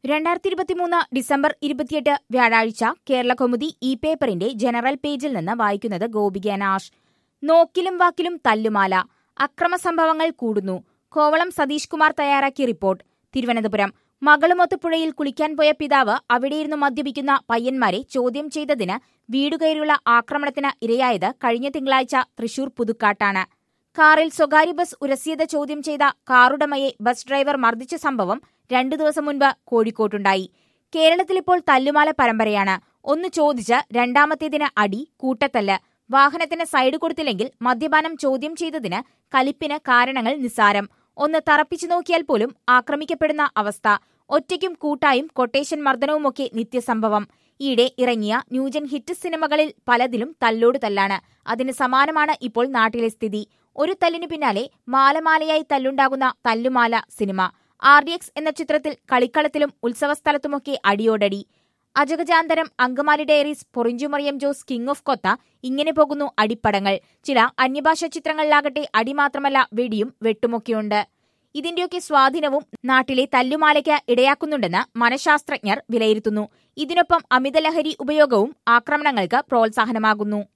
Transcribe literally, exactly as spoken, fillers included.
രണ്ടായിരത്തി ഇരുപത്തിമൂന്ന് ഡിസംബർ ഇരുപത്തിയെട്ട് വ്യാഴാഴ്ച കേരളകൗമുദി ഇ പേപ്പറിന്റെ ജനറൽ പേജിൽ നിന്ന് വായിക്കുന്നത് ഗോപിക നാഷ്. നോക്കിലും വാക്കിലും തല്ലുമാല, അക്രമസംഭവങ്ങൾ കൂടുന്നു. കോവളം സതീഷ് കുമാർ തയ്യാറാക്കിയ റിപ്പോർട്ട്. തിരുവനന്തപുരം. മകളുമൊത്ത് പുഴയിൽ കുളിക്കാൻ പോയ പിതാവ് അവിടെയിരുന്ന് മദ്യപിക്കുന്ന പയ്യന്മാരെ ചോദ്യം ചെയ്തതിന് വീടുകയറിയുള്ള ആക്രമണത്തിന് ഇരയായത് കഴിഞ്ഞ തിങ്കളാഴ്ച തൃശൂർ പുതുക്കാട്ടാണ്. കാറിൽ സ്വകാര്യ ബസ് ഉരസിയത് ചോദ്യം ചെയ്ത കാറുടമയെ ബസ് ഡ്രൈവർ മർദ്ദിച്ച സംഭവം രണ്ടു ദിവസം മുൻപ് കോഴിക്കോട്ടുണ്ടായി. കേരളത്തിലിപ്പോൾ തല്ലുമാല പരമ്പരയാണ്. ഒന്ന് ചോദിച്ച് രണ്ടാമത്തേതിന് അടി, കൂട്ടത്തല്ല്. വാഹനത്തിന് സൈഡ് കൊടുത്തില്ലെങ്കിൽ മദ്യപാനം ചോദ്യം ചെയ്തതിന് കലിപ്പിന് കാരണങ്ങൾ നിസ്സാരം. ഒന്ന് തറപ്പിച്ചു നോക്കിയാൽ പോലും ആക്രമിക്കപ്പെടുന്ന അവസ്ഥ. ഒറ്റയ്ക്കും കൂട്ടായും കൊട്ടേഷൻ മർദ്ദനവുമൊക്കെ നിത്യസംഭവം. ഈയിടെ ഇറങ്ങിയ ന്യൂജൻ ഹിറ്റ് സിനിമകളിൽ പലതിലും തല്ലോട് തല്ലാണ്. അതിന് സമാനമാണ് ഇപ്പോൾ നാട്ടിലെ സ്ഥിതി. ഒരു തല്ലിനു പിന്നാലെ മാലമാലയായി തല്ലുണ്ടാകുന്ന തല്ലുമാല സിനിമ. ആർ ഡി എക്സ് എന്ന ചിത്രത്തിൽ കളിക്കളത്തിലും ഉത്സവസ്ഥലത്തുമൊക്കെ അടിയോടടി. അജഗജാന്തരം, Angamaly diaries, പൊറിഞ്ചുമറിയം Jose, king of കൊത്ത, ഇങ്ങനെ പോകുന്നു അടിപ്പടങ്ങൾ. ചില അന്യഭാഷാ ചിത്രങ്ങളിലാകട്ടെ അടി മാത്രമല്ല വെടിയും വെട്ടുമൊക്കെയുണ്ട്. ഇതിന്റെയൊക്കെ സ്വാധീനവും നാട്ടിലെ തല്ലുമാലയ്ക്ക് ഇടയാക്കുന്നുണ്ടെന്ന് മനഃശാസ്ത്രജ്ഞർ വിലയിരുത്തുന്നു. ഇതിനൊപ്പം അമിതലഹരി ഉപയോഗവും ആക്രമണങ്ങൾക്ക് പ്രോത്സാഹനമാകുന്നു.